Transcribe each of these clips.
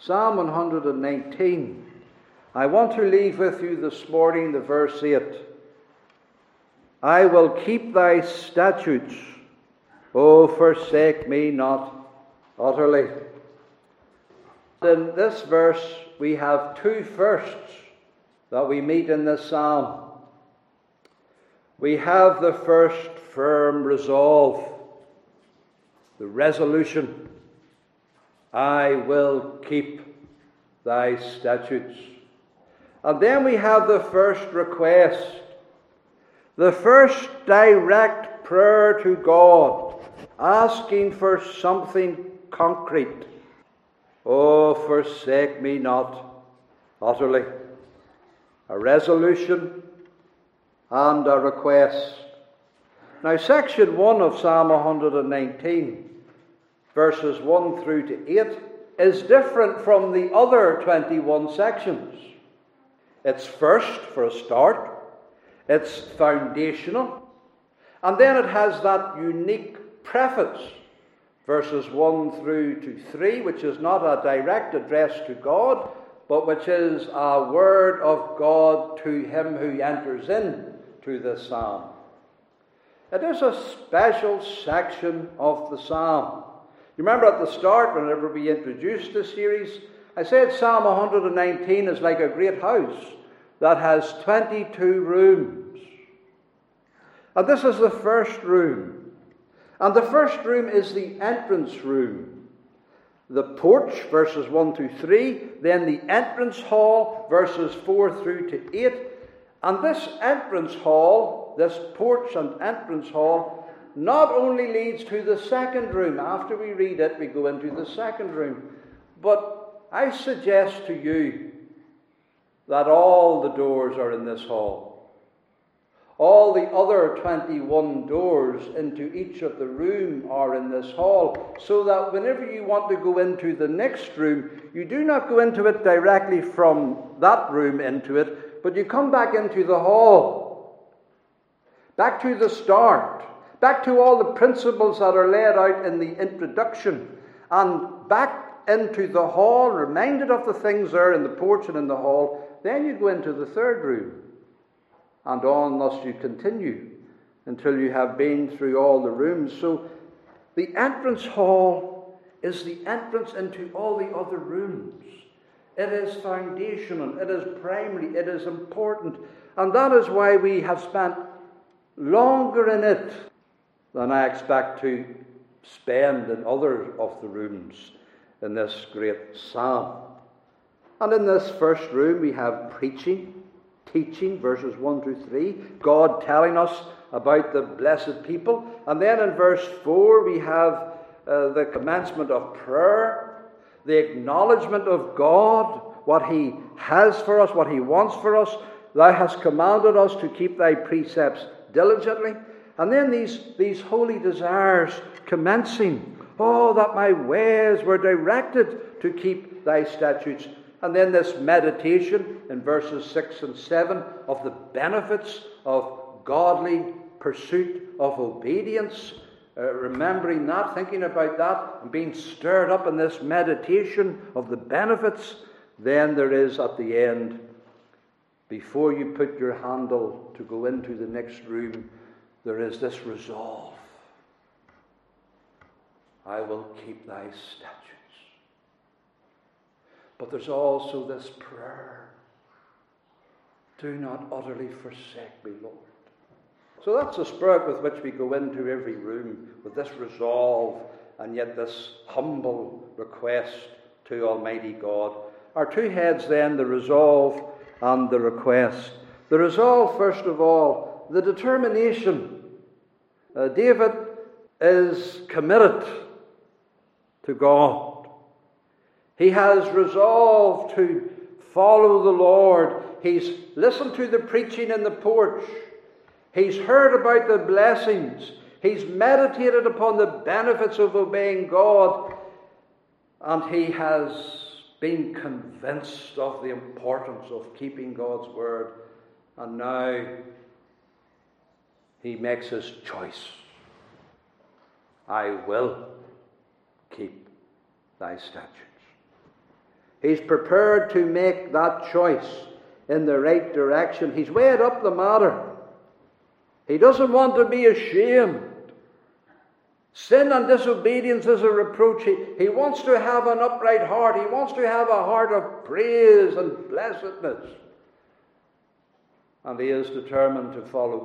Psalm 119. I want to leave with you this morning the verse 8. I will keep thy statutes, O forsake me not utterly. In this verse we have two firsts that we meet in this psalm. We have the first firm resolve, the resolution, I will keep thy statutes. And then we have the first request, the first direct prayer to God, asking for something concrete. Oh, forsake me not utterly. A resolution and a request. Now, section 1 of Psalm 119, verses 1 through to 8, is different from the other 21 sections. It's first, for a start. It's foundational. And then it has that unique preface, verses 1 through to 3, which is not a direct address to God, but which is a word of God to him who enters in to this psalm. It is a special section of the psalm. You remember at the start, whenever we introduced this series, I said Psalm 119 is like a great house that has 22 rooms. And this is the first room. And the first room is the entrance room. The porch, verses 1 to 3, then the entrance hall, verses 4 through to 8. And this entrance hall, this porch and entrance hall, not only leads to the second room. After we read it, we go into the second room. But I suggest to you that all the doors are in this hall. All the other 21 doors into each of the room are in this hall, so that whenever you want to go into the next room, you do not go into it directly from that room into it, but you come back into the hall, back to the start, back to all the principles that are laid out in the introduction, and back into the hall, reminded of the things there in the porch and in the hall. Then you go into the third room. And on thus you continue until you have been through all the rooms. So the entrance hall is the entrance into all the other rooms. It is foundational, it is primary, it is important. And that is why we have spent longer in it than I expect to spend in other of the rooms in this great psalm. And in this first room we have preaching, teaching, verses 1 to 3, God telling us about the blessed people. And then in verse 4 we have the commencement of prayer, the acknowledgement of God, what he has for us, what he wants for us. Thou hast commanded us to keep thy precepts diligently. And then these holy desires commencing. Oh, that my ways were directed to keep thy statutes. And then this meditation in verses 6 and 7 of the benefits of godly pursuit of obedience. Remembering that, thinking about that, and being stirred up in this meditation of the benefits. Then there is at the end, before you put your handle to go into the next room, there is this resolve. I will keep thy statutes. But there's also this prayer. Do not utterly forsake me, Lord. So that's the spirit with which we go into every room, with this resolve and yet this humble request to Almighty God. Our two heads then, the resolve and the request. The resolve, first of all, the determination. David is committed to God. He has resolved to follow the Lord. He's listened to the preaching in the porch. He's heard about the blessings. He's meditated upon the benefits of obeying God. And he has been convinced of the importance of keeping God's word. And now he makes his choice. I will keep thy statutes. He's prepared to make that choice in the right direction. He's weighed up the matter. He doesn't want to be ashamed. Sin and disobedience is a reproach. He wants to have an upright heart. He wants to have a heart of praise and blessedness. And he is determined to follow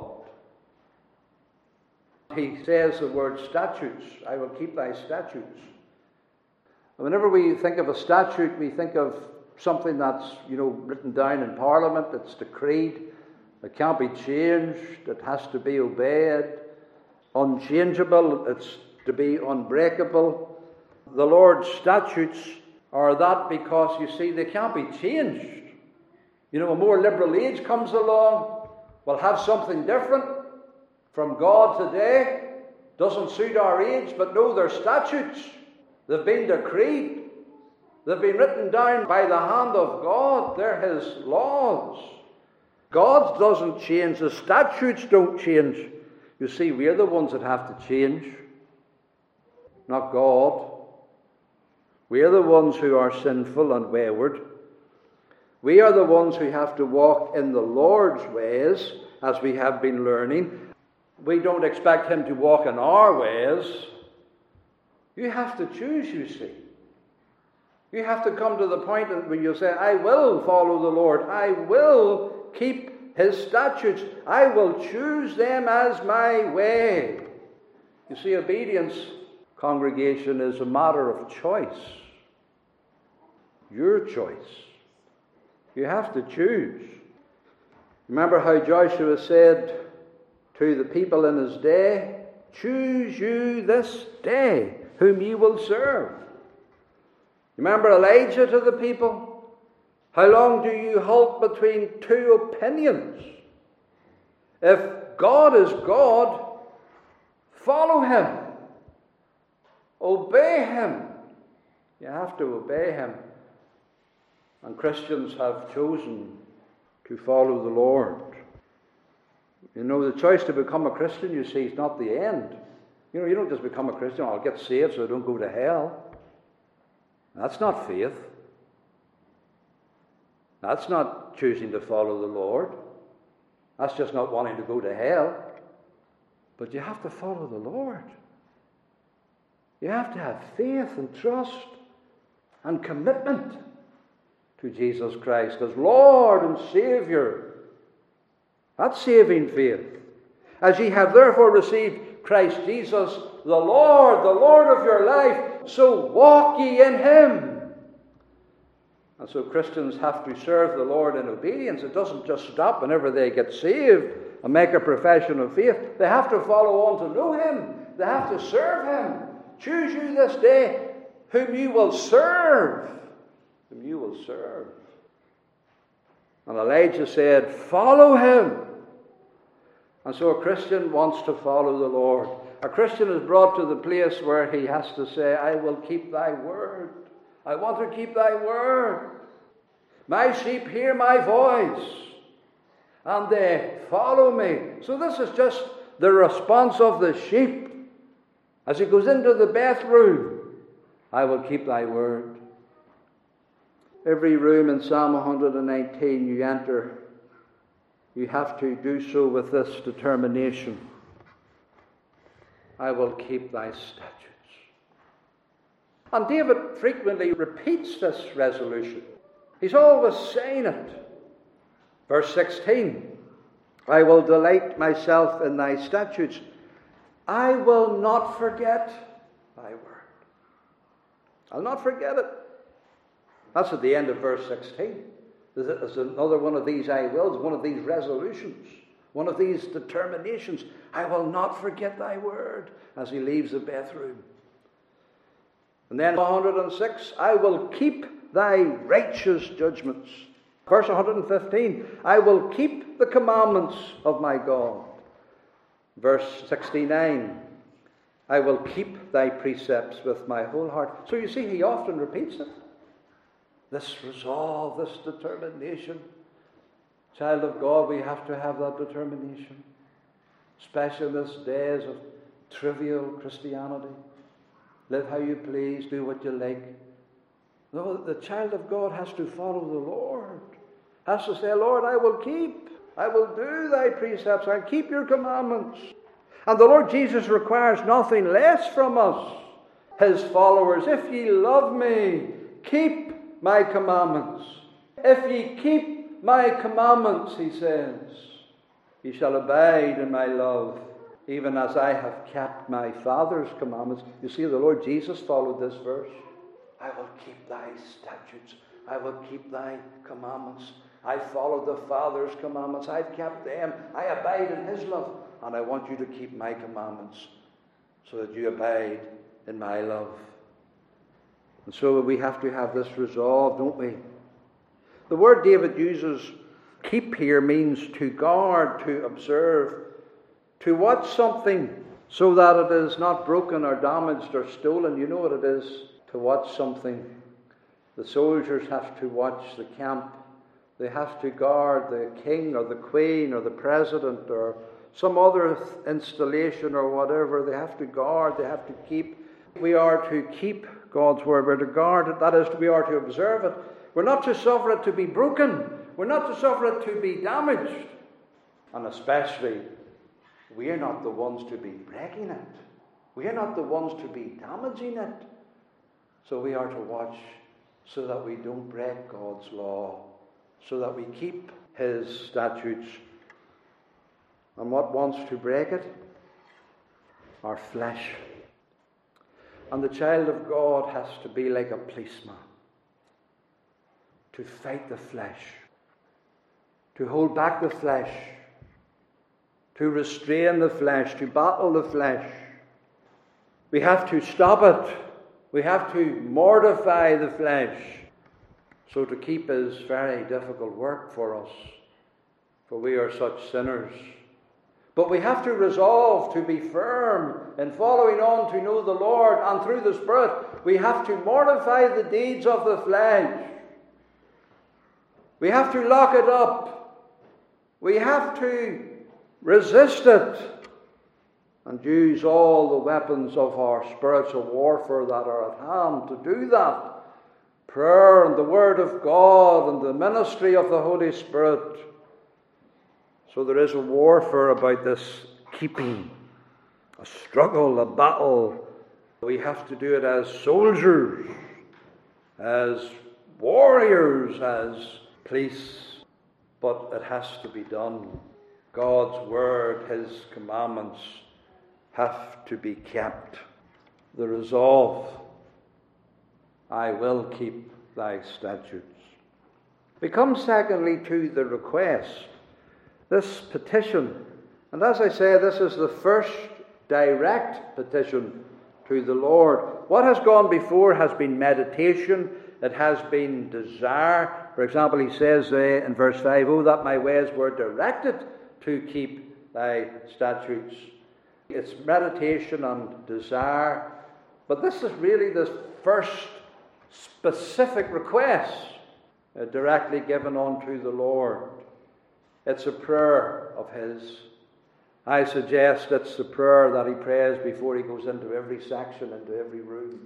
God. He says the word statutes. I will keep thy statutes. And whenever we think of a statute, we think of something that's, written down in Parliament. It's decreed. It can't be changed. It has to be obeyed. Unchangeable. It's to be unbreakable. The Lord's statutes are that because, you see, they can't be changed. A more liberal age comes along, we'll have something different from God today. Doesn't suit our age, but no, they're statutes. They've been decreed. They've been written down by the hand of God. They're His laws. God doesn't change. The statutes don't change. You see, we're the ones that have to change, not God. We're the ones who are sinful and wayward. We are the ones who have to walk in the Lord's ways, as we have been learning. We don't expect Him to walk in our ways. You have to choose, you see. You have to come to the point when you say, I will follow the Lord. I will keep His statutes. I will choose them as my way. You see, obedience, congregation, is a matter of choice. Your choice. You have to choose. Remember how Joshua said to the people in his day, choose you this day whom ye will serve. Remember Elijah to the people? How long do you halt between two opinions? If God is God, follow Him. Obey Him. You have to obey Him. And Christians have chosen to follow the Lord. The choice to become a Christian, you see, is not the end. You don't just become a Christian, I'll get saved so I don't go to hell. That's not faith. That's not choosing to follow the Lord. That's just not wanting to go to hell. But you have to follow the Lord. You have to have faith and trust and commitment to Jesus Christ as Lord and Saviour. That's saving faith. As ye have therefore received Christ Jesus, the Lord of your life, so walk ye in Him. And so Christians have to serve the Lord in obedience. It doesn't just stop whenever they get saved and make a profession of faith. They have to follow on to know Him. They have to serve Him. Choose you this day whom you will serve. Whom you will serve. And Elijah said, follow Him. And so a Christian wants to follow the Lord. A Christian is brought to the place where he has to say, I will keep thy word. I want to keep thy word. My sheep hear my voice, and they follow me. So this is just the response of the sheep. As he goes into the bathroom, I will keep thy word. Every room in Psalm 119 you enter, you have to do so with this determination. I will keep thy statutes. And David frequently repeats this resolution. He's always saying it. Verse 16, I will delight myself in thy statutes. I will not forget thy word. I'll not forget it. That's at the end of verse 16. There's another one of these I wills, one of these resolutions, one of these determinations. I will not forget thy word, as he leaves the bathroom. And then 106, I will keep thy righteous judgments. Verse 115, I will keep the commandments of my God. Verse 69, I will keep thy precepts with my whole heart. So you see, he often repeats it. This resolve, this determination. Child of God, we have to have that determination. Especially in these days of trivial Christianity. Live how you please, do what you like. No, the child of God has to follow the Lord. Has to say, Lord, I will do thy precepts, I'll keep your commandments. And the Lord Jesus requires nothing less from us, his followers. If ye love me, keep my commandments. If ye keep my commandments, he says, ye shall abide in my love, even as I have kept my Father's commandments. You see, the Lord Jesus followed this verse. I will keep thy statutes. I will keep thy commandments. I followed the Father's commandments. I've kept them. I abide in his love. And I want you to keep my commandments so that you abide in my love. And so we have to have this resolve, don't we? The word David uses, keep here, means to guard, to observe, to watch something so that it is not broken or damaged or stolen. You know what it is to watch something. The soldiers have to watch the camp. They have to guard the king or the queen or the president or some other installation or whatever. They have to guard, they have to keep. We are to keep God's word. We're to guard it. That is, we are to observe it. We're not to suffer it to be broken. We're not to suffer it to be damaged. And especially, we are not the ones to be breaking it. We are not the ones to be damaging it. So we are to watch so that we don't break God's law, so that we keep his statutes. And what wants to break it? Our flesh. And the child of God has to be like a policeman, to fight the flesh, to hold back the flesh, to restrain the flesh, to battle the flesh. We have to stop it. We have to mortify the flesh. So to keep is very difficult work for us, for we are such sinners. But we have to resolve to be firm in following on to know the Lord, and through the Spirit we have to mortify the deeds of the flesh. We have to lock it up. We have to resist it and use all the weapons of our spiritual warfare that are at hand to do that. Prayer and the Word of God and the ministry of the Holy Spirit. So there is a warfare about this keeping, a struggle, a battle. We have to do it as soldiers, as warriors, as police, but it has to be done. God's word, his commandments have to be kept. The resolve, I will keep thy statutes. We come secondly to the request. This petition, and as I say, this is the first direct petition to the Lord. What has gone before has been meditation, it has been desire. For example, he says in verse 5, oh, that my ways were directed to keep thy statutes. It's meditation and desire. But this is really the first specific request directly given unto the Lord. It's a prayer of his. I suggest it's the prayer that he prays before he goes into every section, into every room.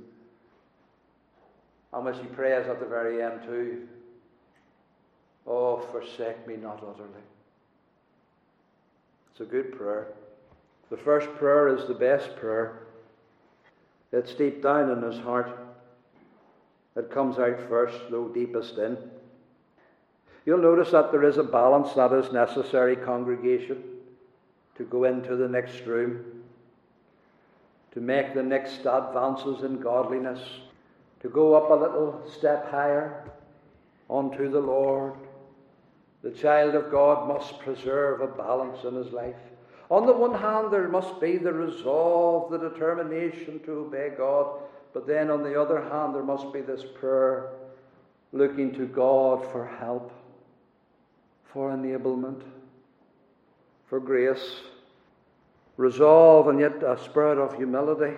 And which he prays at the very end too. Oh, forsake me not utterly. It's a good prayer. The first prayer is the best prayer. It's deep down in his heart. It comes out first, though deepest in. You'll notice that there is a balance that is necessary, congregation, to go into the next room, to make the next advances in godliness, to go up a little step higher unto the Lord. The child of God must preserve a balance in his life. On the one hand, there must be the resolve, the determination to obey God, but then on the other hand, there must be this prayer, looking to God for help, for enablement, for grace, resolve, and yet a spirit of humility.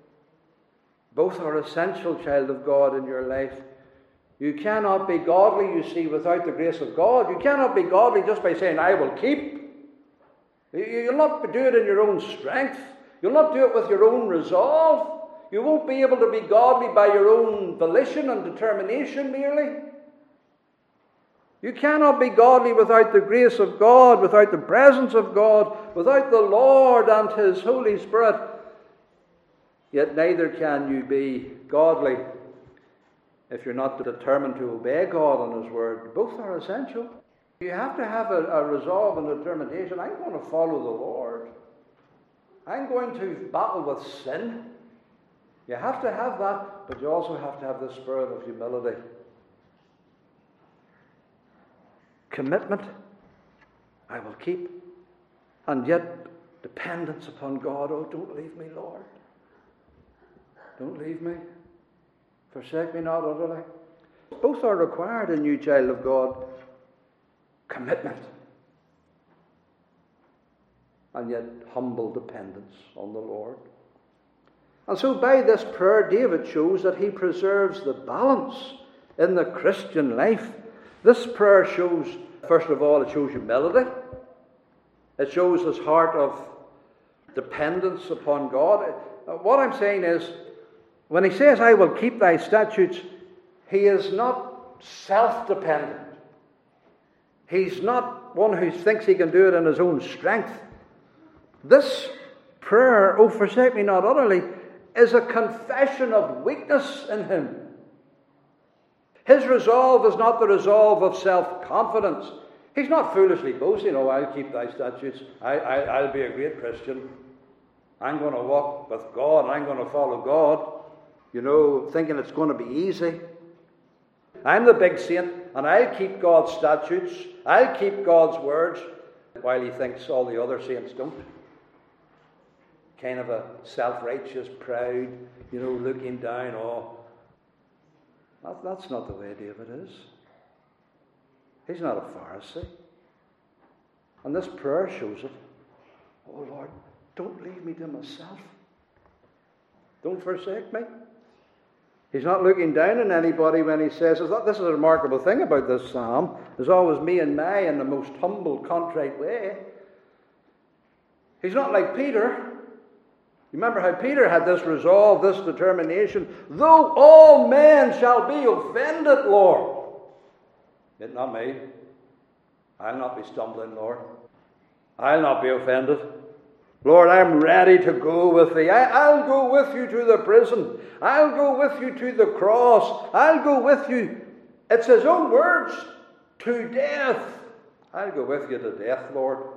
Both are essential, child of God, in your life. You cannot be godly, you see, without the grace of God. You cannot be godly just by saying, I will keep. You'll not do it in your own strength. You'll not do it with your own resolve. You won't be able to be godly by your own volition and determination merely. You cannot be godly without the grace of God, without the presence of God, without the Lord and His Holy Spirit. Yet neither can you be godly if you're not determined to obey God and His Word. Both are essential. You have to have a resolve and determination. I'm going to follow the Lord. I'm going to battle with sin. You have to have that, but you also have to have the spirit of humility. Commitment, I will keep. And yet, dependence upon God. Oh, don't leave me, Lord. Don't leave me. Forsake me not utterly. Both are required in you, child of God. Commitment. And yet, humble dependence on the Lord. And so by this prayer, David shows that he preserves the balance in the Christian life. This prayer shows, first of all, it shows humility. It shows his heart of dependence upon God. What I'm saying is, when he says, I will keep thy statutes, he is not self-dependent. He's not one who thinks he can do it in his own strength. This prayer, oh, forsake me not utterly, is a confession of weakness in him. His resolve is not the resolve of self-confidence. He's not foolishly boasting, oh, I'll keep thy statutes. I'll be a great Christian. I'm going to walk with God. I'm going to follow God. You know, thinking it's going to be easy. I'm the big saint, and I'll keep God's statutes. I'll keep God's words, while he thinks all the other saints don't. Kind of a self-righteous, proud, looking down. Oh, that's not the way David is. He's not a Pharisee. And this prayer shows it. Oh, Lord, don't leave me to myself. Don't forsake me. He's not looking down on anybody when he says, this is a remarkable thing about this psalm. There's always me and my in the most humble, contrite way. He's not like Peter. Remember how Peter had this resolve, this determination. Though all men shall be offended, Lord. Yet not me. I'll not be stumbling, Lord. I'll not be offended. Lord, I'm ready to go with thee. I'll go with you to the prison. I'll go with you to the cross. I'll go with you. It's his own words. To death. I'll go with you to death, Lord.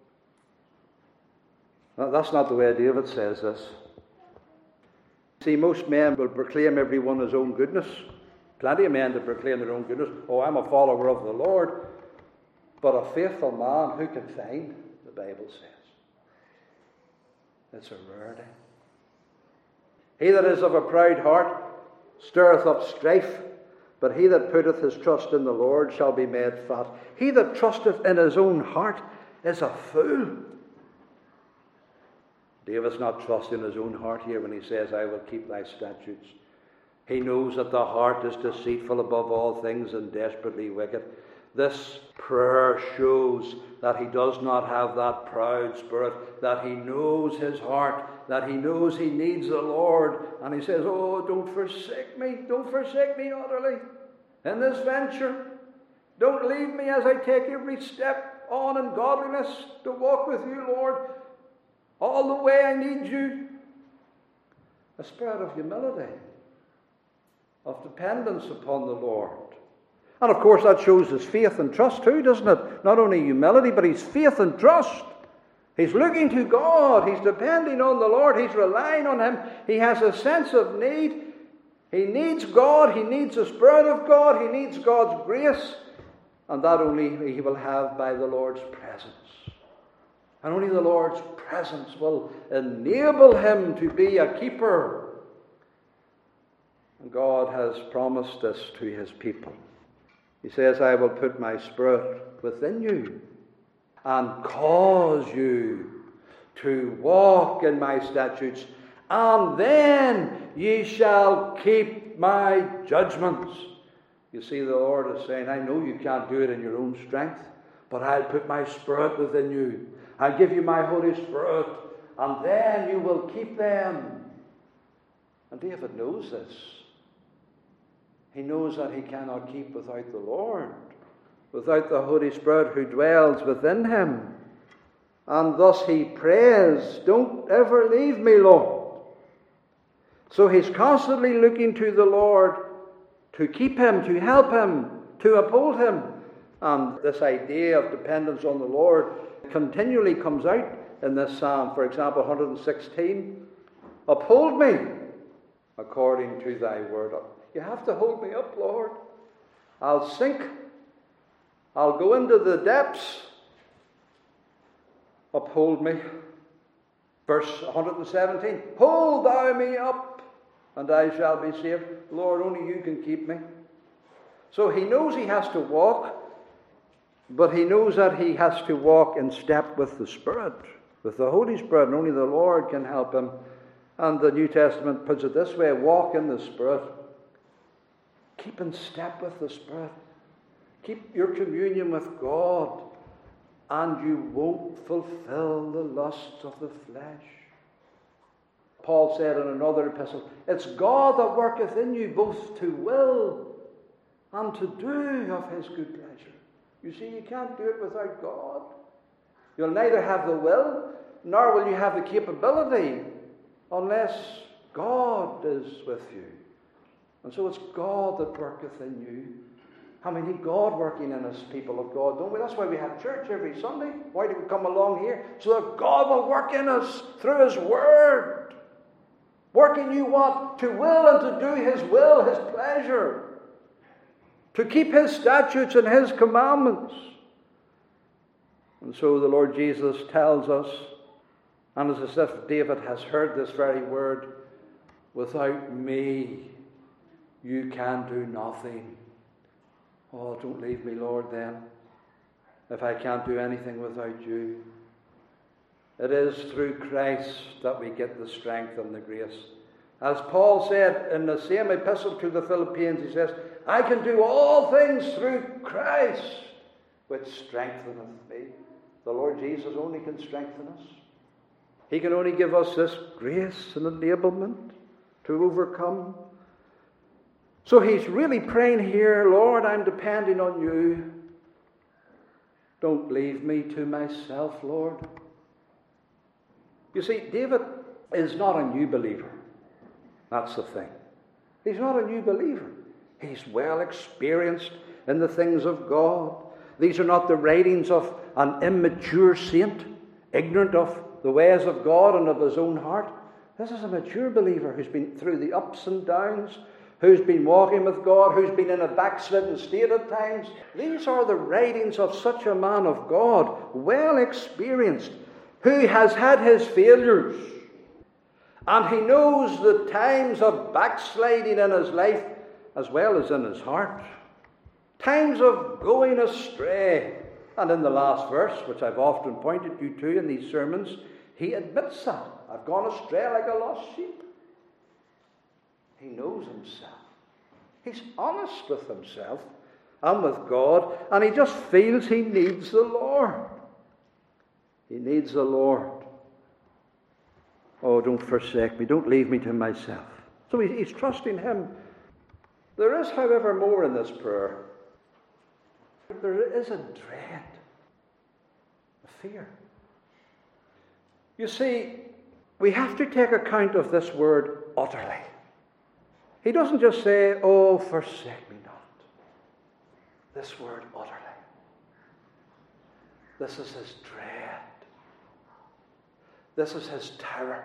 That's not the way David says this. See, most men will proclaim everyone his own goodness. Plenty of men to proclaim their own goodness. Oh, I'm a follower of the Lord. But a faithful man, who can find, the Bible says. It's a rarity. He that is of a proud heart stirreth up strife, but he that putteth his trust in the Lord shall be made fat. He that trusteth in his own heart is a fool. David's not trusting his own heart here when he says, I will keep thy statutes. He knows that the heart is deceitful above all things and desperately wicked. This prayer shows that he does not have that proud spirit, that he knows his heart, that he knows he needs the Lord. And he says, oh, don't forsake me utterly in this venture. Don't leave me as I take every step on in godliness to walk with you, Lord. All the way I need you. A spirit of humility, of dependence upon the Lord. And of course that shows his faith and trust too, doesn't it? Not only humility, but his faith and trust. He's looking to God. He's depending on the Lord. He's relying on him. He has a sense of need. He needs God. He needs the Spirit of God. He needs God's grace. And that only he will have by the Lord's presence. And only the Lord's presence will enable him to be a keeper. And God has promised this to his people. He says, I will put my Spirit within you and cause you to walk in my statutes, and then ye shall keep my judgments. You see, the Lord is saying, I know you can't do it in your own strength, but I'll put my Spirit within you. I'll give you my Holy Spirit, and then you will keep them. And David knows this. He knows that he cannot keep without the Lord, without the Holy Spirit who dwells within him. And thus he prays, don't ever leave me, Lord. So he's constantly looking to the Lord to keep him, to help him, to uphold him. And this idea of dependence on the Lord continually comes out in this psalm. For example, 116, uphold me according to thy word. You have to hold me up, Lord. I'll sink. I'll go into the depths. Uphold me. Verse 117, hold thou me up, and I shall be saved. Lord, only you can keep me. So he knows he has to walk, but he knows that he has to walk in step with the Spirit, with the Holy Spirit, and only the Lord can help him. And the New Testament puts it this way, walk in the Spirit. Keep in step with the Spirit. Keep your communion with God, and you won't fulfill the lusts of the flesh. Paul said in another epistle, it's God that worketh in you both to will and to do of his good pleasure. You see, you can't do it without God. You'll neither have the will, nor will you have the capability, unless God is with you. And so it's God that worketh in you. And we need God working in us, people of God, don't we? That's why we have church every Sunday. Why do we come along here? So that God will work in us through his word. Working you what? To will and to do his will, his pleasure. To keep his statutes and his commandments. And so the Lord Jesus tells us, and it's as if David has heard this very word, without me you can do nothing. Oh, don't leave me, Lord, then, if I can't do anything without you. It is through Christ that we get the strength and the grace. As Paul said in the same epistle to the Philippians, he says, I can do all things through Christ, which strengtheneth me. The Lord Jesus only can strengthen us. He can only give us this grace and enablement to overcome. So he's really praying here, Lord, I'm depending on you. Don't leave me to myself, Lord. You see, David is not a new believer. That's the thing. He's not a new believer. He's well experienced in the things of God. These are not the writings of an immature saint, ignorant of the ways of God and of his own heart. This is a mature believer who's been through the ups and downs, who's been walking with God, who's been in a backslidden state at times. These are the writings of such a man of God, well experienced, who has had his failures. And he knows the times of backsliding in his life as well as in his heart. Times of going astray. And in the last verse, which I've often pointed you to in these sermons, he admits that. I've gone astray like a lost sheep. He knows himself. He's honest with himself and with God, and he just feels he needs the Lord. He needs the Lord. Oh, don't forsake me. Don't leave me to myself. So he's trusting him. There is, however, more in this prayer. There is a dread, a fear. You see, we have to take account of this word utterly. He doesn't just say, oh, forsake me not. This word utterly. This is his dread. This is his terror.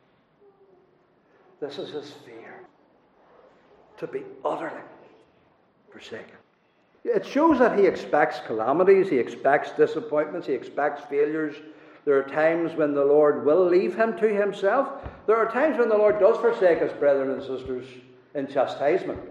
This is his fear. To be utterly forsaken. It shows that he expects calamities, he expects disappointments, he expects failures. There are times when the Lord will leave him to himself. There are times when the Lord does forsake us, brethren and sisters, in chastisement.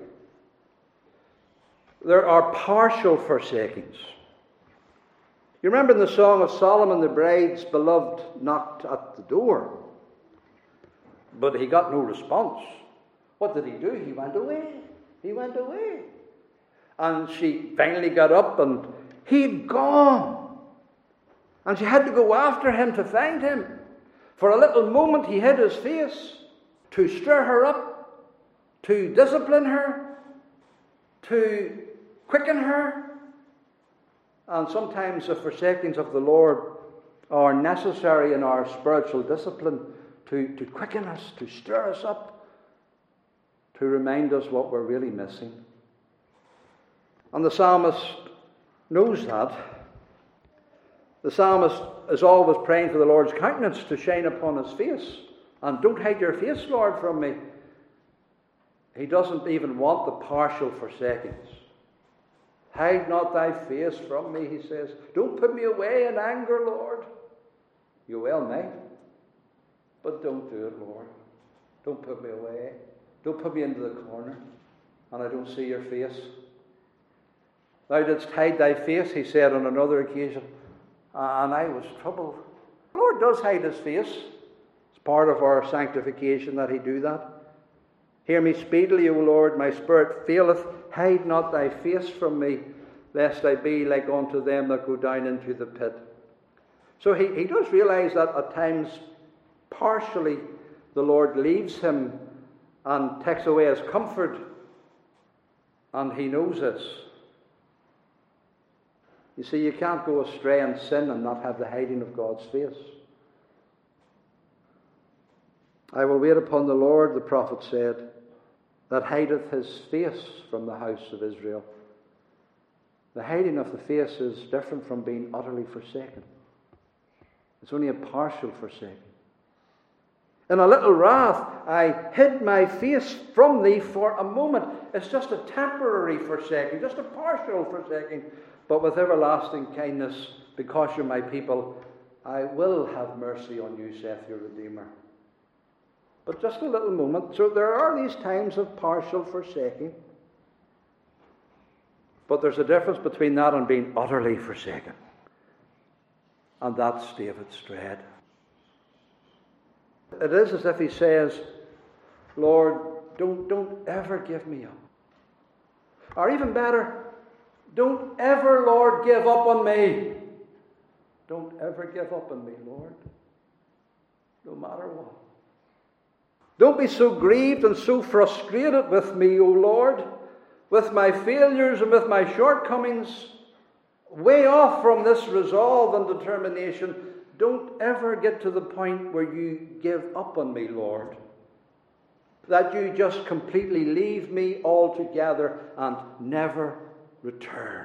There are partial forsakings. You remember in the Song of Solomon, the bride's beloved knocked at the door, but he got no response. What did he do? He went away. He went away. And she finally got up and he'd gone. And she had to go after him to find him. For a little moment he hid his face to stir her up. to discipline her, to quicken her. And sometimes the forsakings of the Lord are necessary in our spiritual discipline to quicken us, to stir us up, to remind us what we're really missing. And the psalmist knows that. The psalmist is always praying for the Lord's countenance to shine upon his face. And don't hide your face, Lord, from me. He doesn't even want the partial forsakings. Hide not thy face from me, he says. Don't put me away in anger, Lord. You well might, but don't do it, Lord. Don't put me away. Don't put me into the corner, and I don't see your face. Thou didst hide thy face, he said on another occasion, and I was troubled. The Lord does hide his face. It's part of our sanctification that he do that. Hear me speedily, O Lord, my spirit faileth. Hide not thy face from me, lest I be like unto them that go down into the pit. So he does realize that at times, partially, the Lord leaves him and takes away his comfort, and he knows this. You see, you can't go astray in sin and not have the hiding of God's face. I will wait upon the Lord, the prophet said, that hideth his face from the house of Israel. The hiding of the face is different from being utterly forsaken. It's only a partial forsaking. In a little wrath, I hid my face from thee for a moment. It's just a temporary forsaking, just a partial forsaking. But with everlasting kindness, because you're my people, I will have mercy on you, saith your Redeemer. But just a little moment. So there are these times of partial forsaking. But there's a difference between that and being utterly forsaken. And that's David's dread. It is as if he says, Lord, don't ever give me up. Or even better, don't ever, Lord, give up on me. Don't ever give up on me, Lord. No matter what. Don't be so grieved and so frustrated with me, O Lord, with my failures and with my shortcomings, way off from this resolve and determination. Don't ever get to the point where you give up on me, Lord. That you just completely leave me altogether and never return.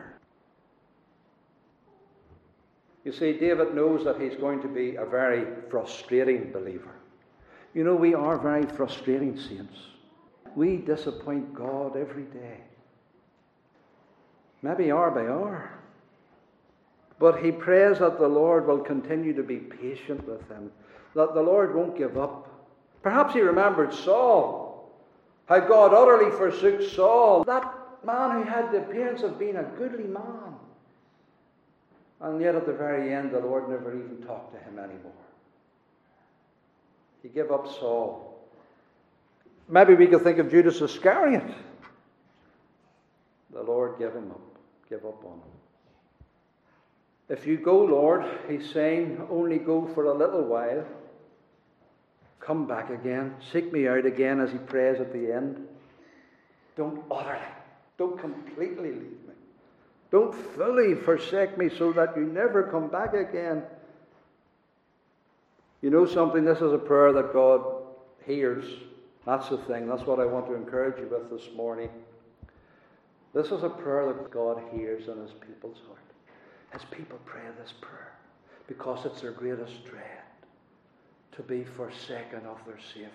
You see, David knows that he's going to be a very frustrating believer. You know, we are very frustrating saints. We disappoint God every day. Maybe hour by hour. But he prays that the Lord will continue to be patient with him. That the Lord won't give up. Perhaps he remembered Saul. How God utterly forsook Saul. That man who had the appearance of being a goodly man. And yet at the very end, the Lord never even talked to him anymore. He gave up Saul. Maybe we could think of Judas Iscariot. The Lord gave him up. Give up on him. If you go, Lord, he's saying, only go for a little while. Come back again. Seek me out again, as he prays at the end. Don't utterly, don't completely leave me. Don't fully forsake me so that you never come back again. You know something? This is a prayer that God hears. That's the thing. That's what I want to encourage you with this morning. This is a prayer that God hears in his people's heart. His people pray this prayer because it's their greatest dread, to be forsaken of their Savior.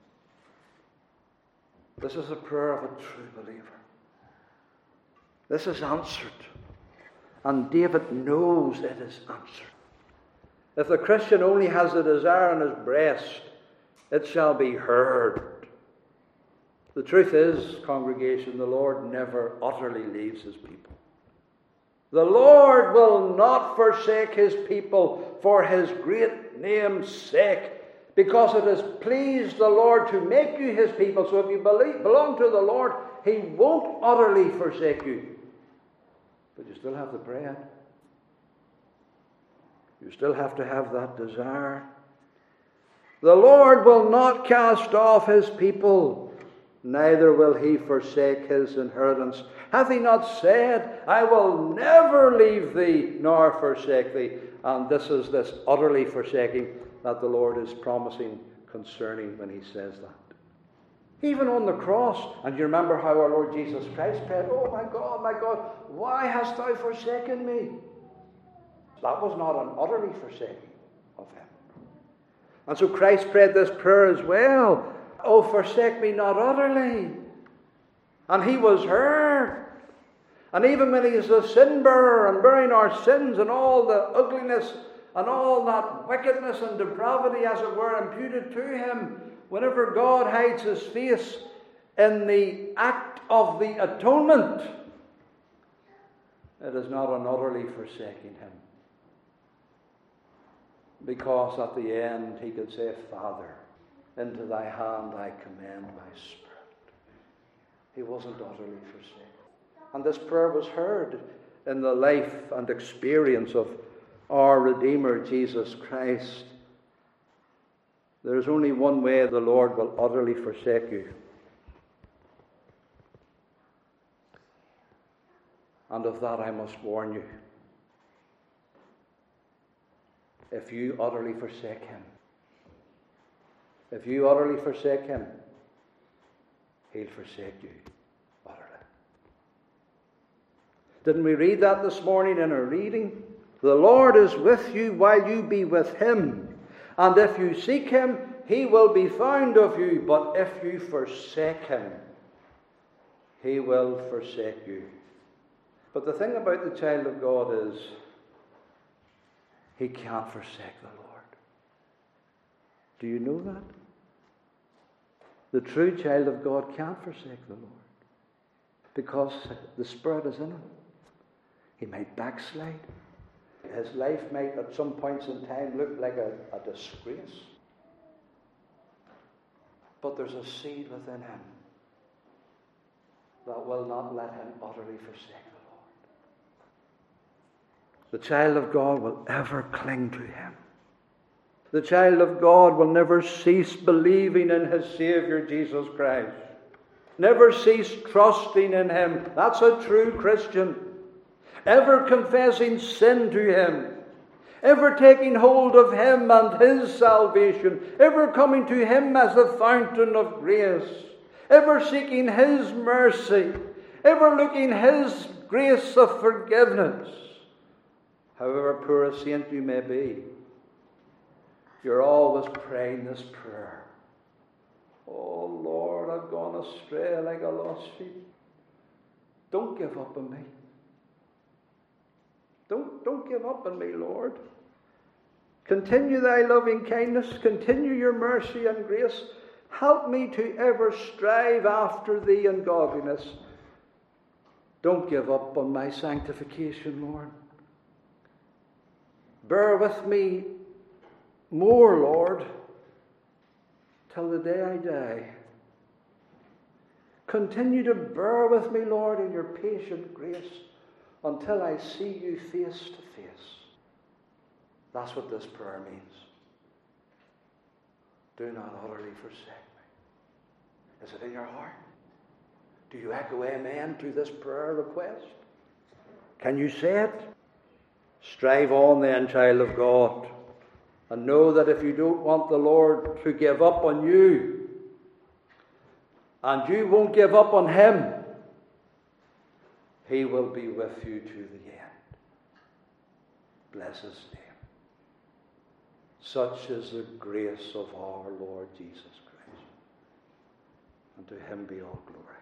This is a prayer of a true believer. This is answered. And David knows it is answered. If the Christian only has the desire in his breast, it shall be heard. The truth is, congregation, the Lord never utterly leaves his people. The Lord will not forsake his people for his great name's sake, because it has pleased the Lord to make you his people. So if you belong to the Lord, he won't utterly forsake you. But you still have the bread. You still have to have that desire. The Lord will not cast off his people neither will he forsake his inheritance. Hath he not said, I will never leave thee nor forsake thee? And this is this utterly forsaking that the Lord is promising concerning when he says that. Even on the cross, and you remember how our Lord Jesus Christ prayed, oh my God, why hast thou forsaken me? That was not an utterly forsaking of him. And so Christ prayed this prayer as well. Oh, forsake me not utterly. And he was heard. And even when he is a sin bearer and bearing our sins and all the ugliness and all that wickedness and depravity, as it were, imputed to him, whenever God hides his face in the act of the atonement, it is not an utterly forsaking him. Because at the end he could say, Father, into thy hand I commend my spirit. He wasn't utterly forsaken. And this prayer was heard in the life and experience of our Redeemer, Jesus Christ. There is only one way the Lord will utterly forsake you. And of that I must warn you. If you utterly forsake him, he'll forsake you utterly. Didn't we read that this morning in our reading? The Lord is with you while you be with him. And if you seek him, he will be found of you. But if you forsake him, he will forsake you. But the thing about the child of God is, he can't forsake the Lord. Do you know that? The true child of God can't forsake the Lord. Because the Spirit is in him. He might backslide. His life might at some points in time look like a disgrace. But there's a seed within him that will not let him utterly forsake the Lord. The child of God will ever cling to him. The child of God will never cease believing in his Savior Jesus Christ. Never cease trusting in him. That's a true Christian. Ever confessing sin to him. Ever taking hold of him and his salvation. Ever coming to him as the fountain of grace. Ever seeking his mercy. Ever looking his grace of forgiveness. However poor a saint you may be, you're always praying this prayer. Oh Lord, I've gone astray like a lost sheep. Don't give up on me. Don't give up on me, Lord. Continue thy loving kindness. Continue your mercy and grace. Help me to ever strive after thee in godliness. Don't give up on my sanctification, Lord. Bear with me more, Lord, till the day I die. Continue to bear with me, Lord, in your patient grace until I see you face to face. That's what this prayer means. Do not utterly forsake me. Is it in your heart? Do you echo amen to this prayer request? Can you say it? Strive on then, child of God. And know that if you don't want the Lord to give up on you, and you won't give up on him, he will be with you to the end. Bless his name. Such is the grace of our Lord Jesus Christ. And to him be all glory.